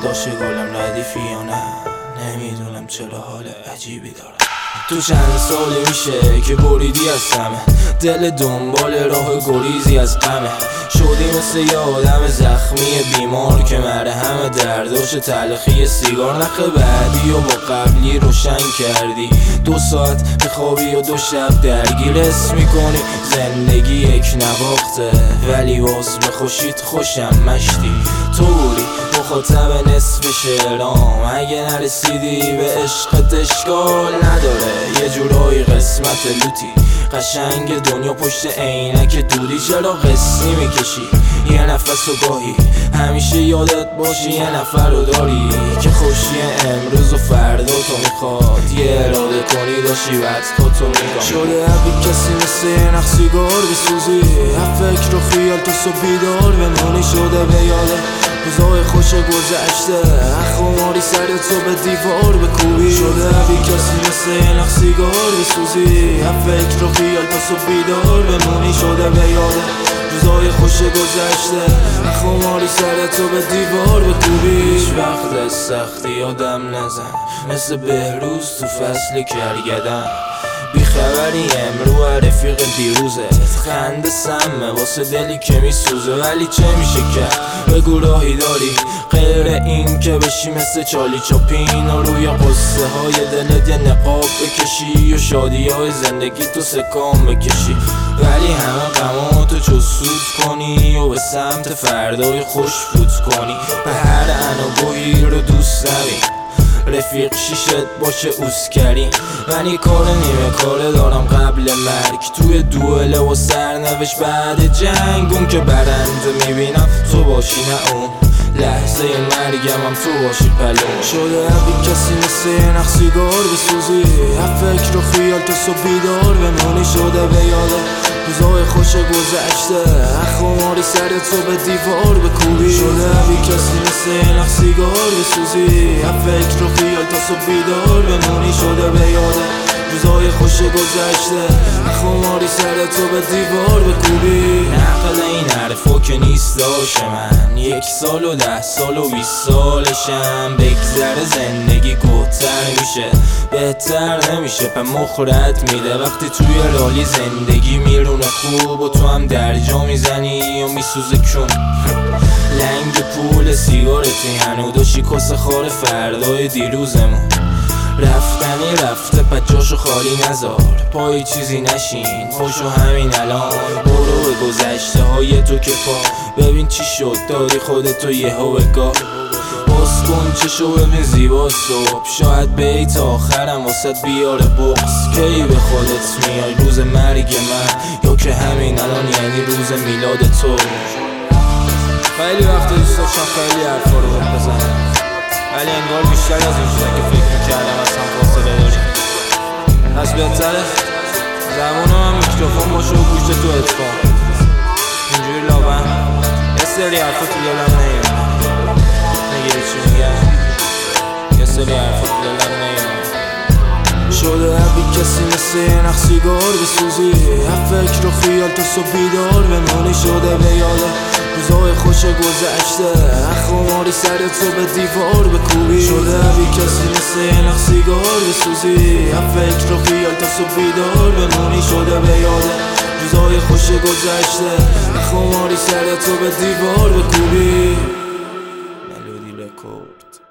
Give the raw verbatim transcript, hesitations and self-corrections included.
داشته گلم ردیفی یا نه، نمیدونم چرا حال عجیبی دارم. تو چند سالی میشه که بریدی از همه، دل دنبال راه گریزی از غمه. شدی مثل یه آدم زخمی بیمار که مرهم درداش تلخی سیگار. نخ بعدی و با قبلی روشن کردی، دو ساعت میخوابی و دو شب درگیر. اسم میکنی زندگی یک نواخته، ولی باز به خوشیت خوشم مشتی. تو بودی مخاطب نصف شعرام، اگه نرسیدی به عشقت اشکال نداره. یه جورایی قسمت لوتی، قشنگ دنیا پشت عینک دودی. چرا قصی میکشی یه نفس و گاهی، همیشه یادت باشی یه نفر رو داری که خوشی امروز و فردا تو میخواد. یه اراده کنی داشتی بعد خودتو میگم. شده عبی کسی مثل یه نخ سیگار بسوزی، فکر و خیال تو صبح بیدار بمونی. شده به یاده روزای خوش گذشته، خماری سر تو به دیوار بکوبی. شده عبی کسی مثل یه نخ سیگار بسوزی، فکر و خیال تو صبح بیدار بمونی. شده به یاده روزای خوش گذشته، خماری سر تو به دیوار بکوبی. هیچ وقت از سختی آدم نزن، مثل بهروز تو فصل کرگدن. بیخبری امرو رفیق دیروزت، خنده سمه واسه دلی که میسوزه. ولی چه میشه کرد بگو راهی داری غیر این که بشی مثل چالی چاپین و روی قصه های دلت یه نقاب بکشی و شادی های زندگی تو سکام بکشی. ولی همه غماتو چسود کنی و به سمت فردای خوش فوت کنی. به هر اناگویی رو دوست داری، رفیق شیشت باشه اوسکری. من یه کار نیمه کاره دارم قبل مرگ، توی دوئله و سرنوشت بعد جنگ. اون که برنده میبینم تو باشی نه اون، لحظه مرگم هم تو باشی پلون. شده عبی کسی مثل یه نخ سیگار بسوزی، فکر و خیال تو صبح بیدار بمونی. شده به یاده روزای خوش گذشته، خماری سر تو به دیوار بکوبی. شده عبی کسی مثل یه نخ سیگار بسوزی، فکر و خیال تو صبح بیدار بمونی. شده به یاده روزای خوش گذشته، خماری سر تو به دیوار بکوبی. نقل این حرفا که نیست داشه من، یک سال و ده سال و بیست سالشم. بگذره زندگی گوتر میشه، بهتر نمیشه به مخورت میده. وقتی توی رالی زندگی میرونه خوب و تو هم درجا میزنی و میسوزه کون. لنگ پول سیگارتی هنو داشتی کس خار فردای دیروزمون. رفتنی رفته پس جاشو خالی نذار، پای چیزی نشین پاشو همین الان. برو به گذشته های تو که پا ببین چی شد، دادی خودتو یه هوگاه. باز کن چشو ببین زیبا صبح، شاید بیت آخرم واسه بیاره بغض. کی به خودت میای روز مرگ من، یا که همین الان یعنی روز میلاد تو. خیلی وقت دوست داشتم خیلی حرفا رو بزنم، ولی انگار بیشتر از این شدن که فکر میکردم اصلا فاصله داریم. پس بهتره زبانم هم میکروفون باشه و گوشت تو ادفان. اینجوری لابن یه سری حرفا تو دلم نیم، نگیری چی میگم؟ یه سری حرفا تو دلم نیم. شده عبی کسی مثل یه نخ سیگار بسوزی، فکر و خیال تو صبح بیدار بمونی. شده به یاده روزای خوش گذشته، خماری سر تو به دیوار بکوبی. شده عبی کسی مثل یه نخ سیگار بسوزی، فکر و خیال تو صبح بیدار بمونی. شده به یاده روزای خوش گذشته، خماری سر تو به دیوار بکوبی. ملودی رکورد.